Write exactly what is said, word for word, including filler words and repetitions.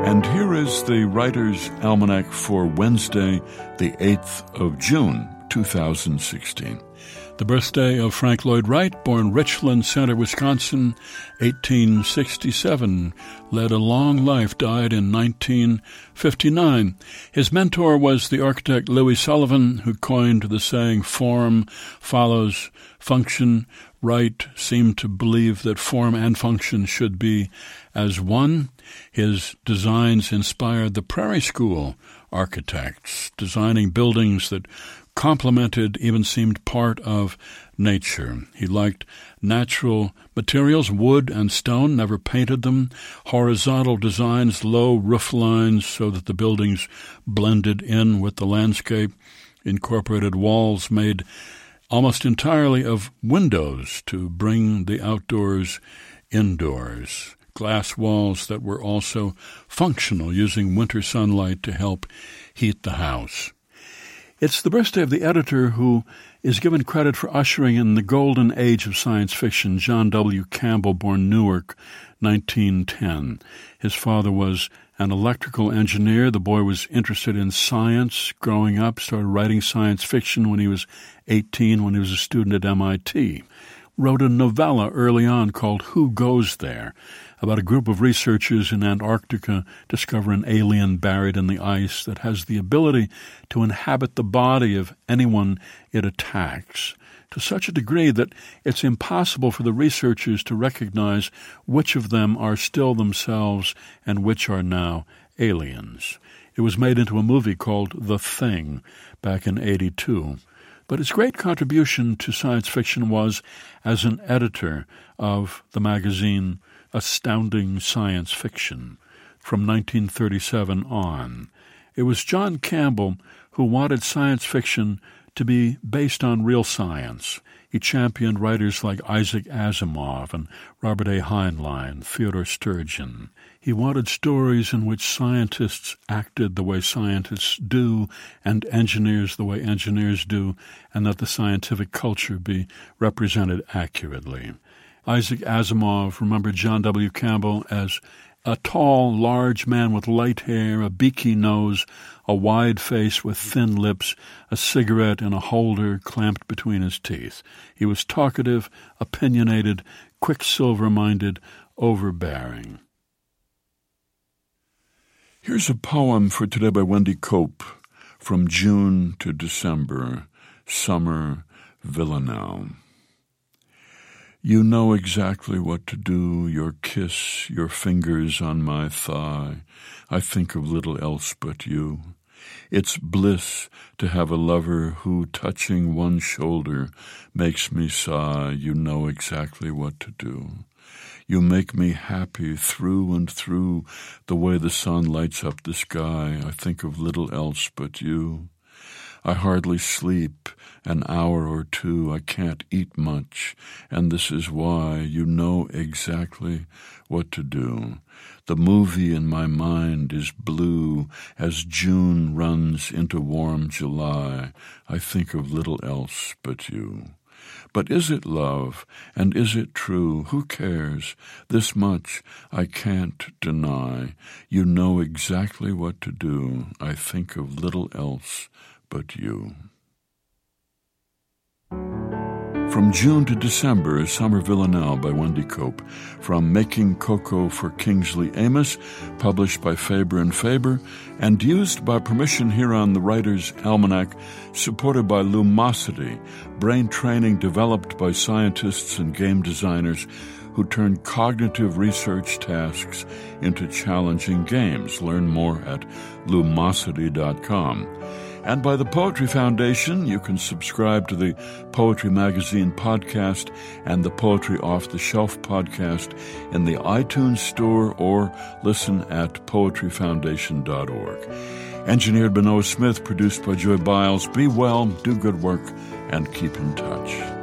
And here is the Writer's Almanac for Wednesday, the eighth of June, two thousand sixteen. The birthday of Frank Lloyd Wright, born Richland Center, Wisconsin, eighteen sixty-seven. Led a long life, died in nineteen fifty-nine. His mentor was the architect Louis Sullivan, who coined the saying, "Form follows function." Wright seemed to believe that form and function should be as one. His designs inspired the Prairie School architects, designing buildings that complemented, even seemed part of nature. He liked natural materials, wood and stone, never painted them, horizontal designs, low roof lines so that the buildings blended in with the landscape, incorporated walls made almost entirely of windows to bring the outdoors indoors, glass walls that were also functional, using winter sunlight to help heat the house. It's the birthday of the editor who is given credit for ushering in the golden age of science fiction, John W. Campbell, born Newark, nineteen ten. His father was an electrical engineer. The boy was interested in science growing up, started writing science fiction when he was eighteen, when he was a student at M I T. Wrote a novella early on called Who Goes There?, about a group of researchers in Antarctica discover an alien buried in the ice that has the ability to inhabit the body of anyone it attacks, to such a degree that it's impossible for the researchers to recognize which of them are still themselves and which are now aliens. It was made into a movie called The Thing back in eighty-two. But his great contribution to science fiction was as an editor of the magazine Astounding Science Fiction from nineteen thirty-seven on. It was John Campbell who wanted science fiction to be based on real science. He championed writers like Isaac Asimov and Robert A. Heinlein, Theodore Sturgeon. He wanted stories in which scientists acted the way scientists do and engineers the way engineers do, and that the scientific culture be represented accurately. Isaac Asimov remembered John W. Campbell as a tall, large man with light hair, a beaky nose, a wide face with thin lips, a cigarette in a holder clamped between his teeth. He was talkative, opinionated, quicksilver-minded, overbearing. Here's a poem for today by Wendy Cope, From June to December, Summer Villanelle. You know exactly what to do, your kiss, your fingers on my thigh. I think of little else but you. It's bliss to have a lover who, touching one shoulder, makes me sigh. You know exactly what to do. You make me happy through and through, the way the sun lights up the sky. I think of little else but you. I hardly sleep an hour or two. I can't eat much, and this is why. You know exactly what to do. The movie in my mind is blue as June runs into warm July. I think of little else but you. But is it love, and is it true? Who cares? This much I can't deny. You know exactly what to do. I think of little else but you. From June to December is Summer Villanelle by Wendy Cope. From Making Cocoa for Kingsley Amis, published by Faber and Faber, and used by permission here on the Writer's Almanac, supported by Lumosity, brain training developed by scientists and game designers who turn cognitive research tasks into challenging games. Learn more at lumosity dot com. And by the Poetry Foundation, you can subscribe to the Poetry Magazine podcast and the Poetry Off the Shelf podcast in the iTunes Store or listen at poetry foundation dot org. Engineered by Noah Smith, produced by Joy Biles. Be well, do good work, and keep in touch.